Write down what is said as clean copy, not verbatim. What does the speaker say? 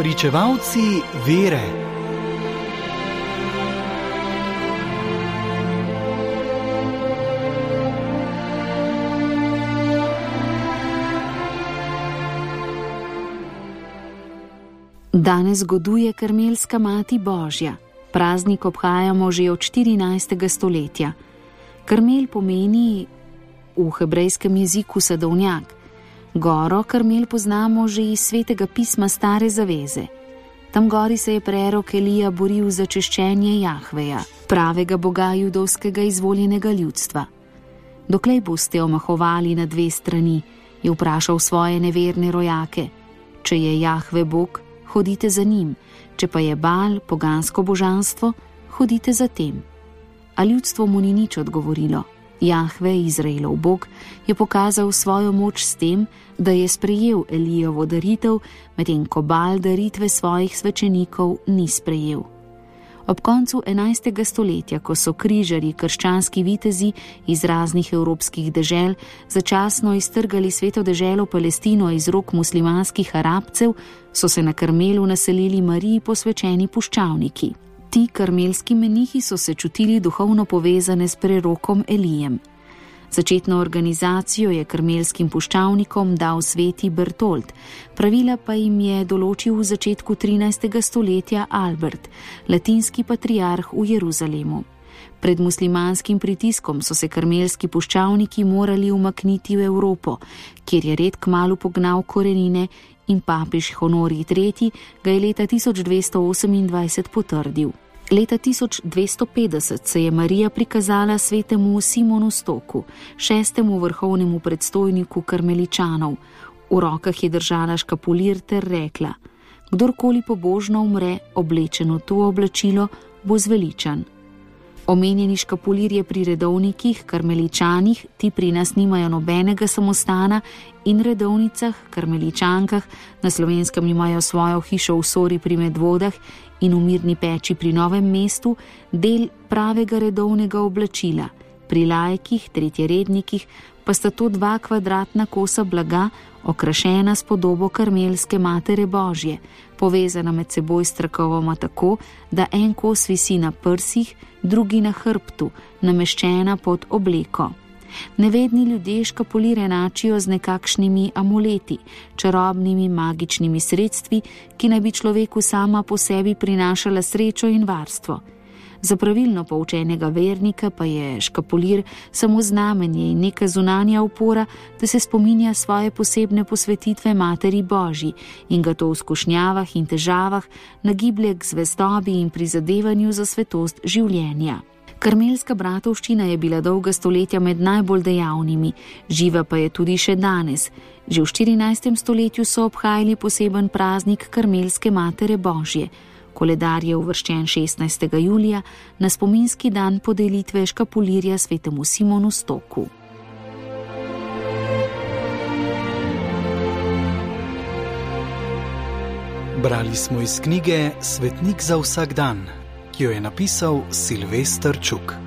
Pričevalci vere. Danes goduje Karmelska mati Božja. Praznik obhajamo že od 14. stoletja. Karmel pomeni v hebrejskem jeziku sadovnjak. Goro Karmel poznamo že iz svetega pisma Stare zaveze. Tam gori se je prerok Elija boril za čiščenje Jahveja, pravega Boga judovskega izvoljenega ljudstva. Doklej boste omahovali na dve strani, je vprašal svoje neverne rojake. Če je Jahve Bog, hodite za njim, če pa je Baal pogansko božanstvo, hodite za tem. A ljudstvo mu ni nič odgovorilo. Jahve, Izraelov Bog, je pokazal svojo moč s tem, da je sprejel Elijovo daritev, medtem ko Baal daritve svojih svečenikov ni sprejel. Ob koncu 11. stoletja, ko so križarji, krščanski vitezi iz raznih evropskih dežel začasno iztrgali sveto deželo Palestino iz rok muslimanskih Arabcev, so se na Karmelu naselili Mariji posvečeni puščavniki. Ti karmelski menihi so se čutili duhovno povezane s prerokom Elijem. Začetno organizacijo je karmelskim puščavnikom dal sveti Bertold, pravila pa jim je določil v začetku 13. stoletja Albert, latinski patriarh v Jeruzalemu. Pred muslimanskim pritiskom so se karmelski puščavniki morali umakniti v Evropo, kjer je red kmalu pognal korenine in papež Honorij III. Ga je leta 1228 potrdil. Leta 1250 se je Marija prikazala svetemu Simonu Stoku, 6. vrhovnemu predstojniku karmeličanov. V rokah je držala škapulir ter rekla: kdorkoli pobožno umre, oblečen v to oblačilo, bo zveličan. Omenjeni škapulir je pri redovnikih, karmeličanih, ti pri nas nimajo nobenega samostana, in redovnicah, karmeličankah, na Slovenskem imajo svojo hišo v Sori pri Medvodah in v Mirni peči pri Novem mestu, del pravega redovnega oblačila. Pri laikih, tretjerednikih, pa sta to 2 kvadratna kosa blaga, okrašena s podobo Karmelske matere Božje, povezana med seboj s trakovoma tako, da en kos visi na prsih, drugi na hrbtu, nameščena pod obleko. Nevedni ljudje škapulir enačijo z nekakšnimi amuleti, čarobnimi magičnimi sredstvi, ki naj bi človeku sama po sebi prinašala srečo in varstvo. Za pravilno poučenega vernika pa je škapulir samo znamenje in neka zunanja opora, da se spominja svoje posebne posvetitve Materi Božji in ga to v skušnjavah in težavah nagiblje k zvestobi in prizadevanju za svetost življenja. Karmelska bratovščina je bila dolga stoletja med najbolj dejavnimi, živa pa je tudi še danes. Že v 14. stoletju so obhajali poseben praznik Karmelske matere Božje. Koledar je uvrščen 16. julija na spominski dan podelitve škapulirja svetemu Simonu Stoku. Brali smo iz knjige Svetnik za vsak dan, ki jo je napisal Silvester Čuk.